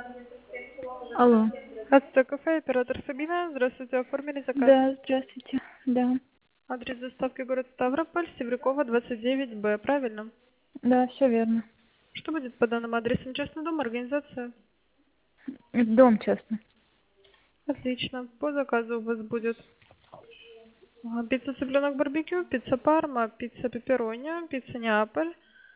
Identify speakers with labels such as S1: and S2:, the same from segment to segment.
S1: Алло.
S2: Здравствуйте, кафе, оператор Сабина. Здравствуйте, оформили заказ.
S1: Да, здравствуйте. Да.
S2: Адрес доставки город Ставрополь, Севрюкова, 29Б, правильно?
S1: Да, все верно.
S2: Что будет по данным адресам? Частный дом, организация?
S1: Дом частный.
S2: Отлично. По заказу у вас будет пицца цыпленок барбекю, пицца парма, пицца пепперони, пицца Неаполь,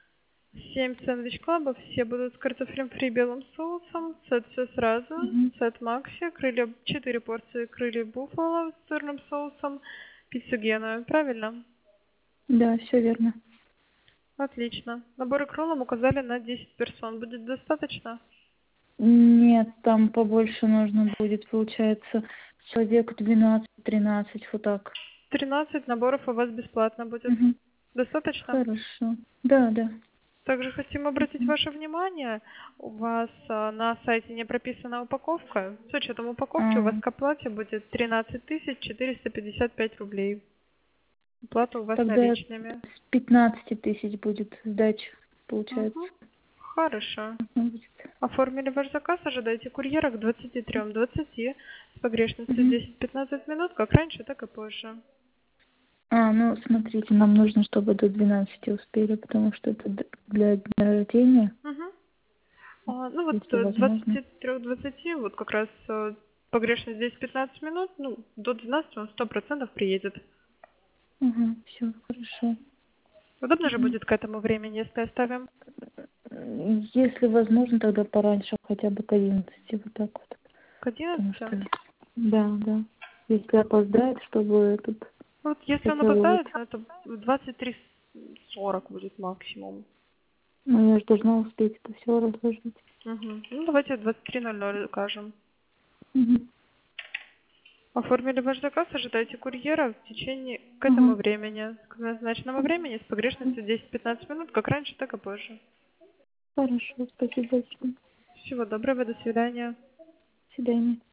S2: 7 сэндвич-клабов, все будут с картофелем фри белым соусом, сет все сразу,
S1: Мгм.
S2: сет макси, крылья, 4 порции крылья буффало с сырным соусом, пиццу геную, правильно?
S1: Да, все верно.
S2: Отлично. Наборы к роллам указали на 10 персон. Будет достаточно?
S1: Нет, там побольше нужно будет, получается, человек 12-13, вот так.
S2: 13 наборов у вас бесплатно будет.
S1: Мгм.
S2: Достаточно?
S1: Хорошо. Да, да.
S2: Также хотим обратить
S1: Мгм.
S2: ваше внимание, у вас на сайте не прописана упаковка. С учетом упаковки у
S1: А,
S2: вас к оплате будет 13 455 рублей. Оплата у вас
S1: тогда
S2: наличными.
S1: с 15 тысяч будет сдача, получается.
S2: Мгм. Хорошо.
S1: Будет.
S2: Оформили ваш заказ, ожидайте курьера к 23:20 с погрешностью
S1: Мгм.
S2: 10-15 минут, как раньше, так и позже.
S1: Ну, смотрите, нам нужно, чтобы до 12 успели, потому что это для дня рождения,
S2: Мгм. Ну вот
S1: если возможно.
S2: 23:20, вот как раз погрешность 10-15 минут, ну, до 12 он 100% приедет.
S1: Угу, все, хорошо.
S2: Удобно же
S1: Мгм.
S2: будет к этому времени, если оставим
S1: Если возможно, тогда пораньше, хотя бы к 11, вот так вот.
S2: к
S1: Потому
S2: 11.
S1: что, да, да. Если опоздает, чтобы тут
S2: Вот если он
S1: хотела вот,
S2: опоздает, ну, это в 23:40 будет максимум.
S1: ну, я же должна успеть это все разложить.
S2: Мгм. Ну, давайте 23:00 укажем.
S1: Угу.
S2: Оформили ваш заказ, ожидайте курьера в течение к этому
S1: Угу.
S2: времени, к назначенному времени с погрешностью 10-15 минут, как раньше, так и позже.
S1: Хорошо, спасибо большое.
S2: Всего доброго, до свидания.
S1: До свидания.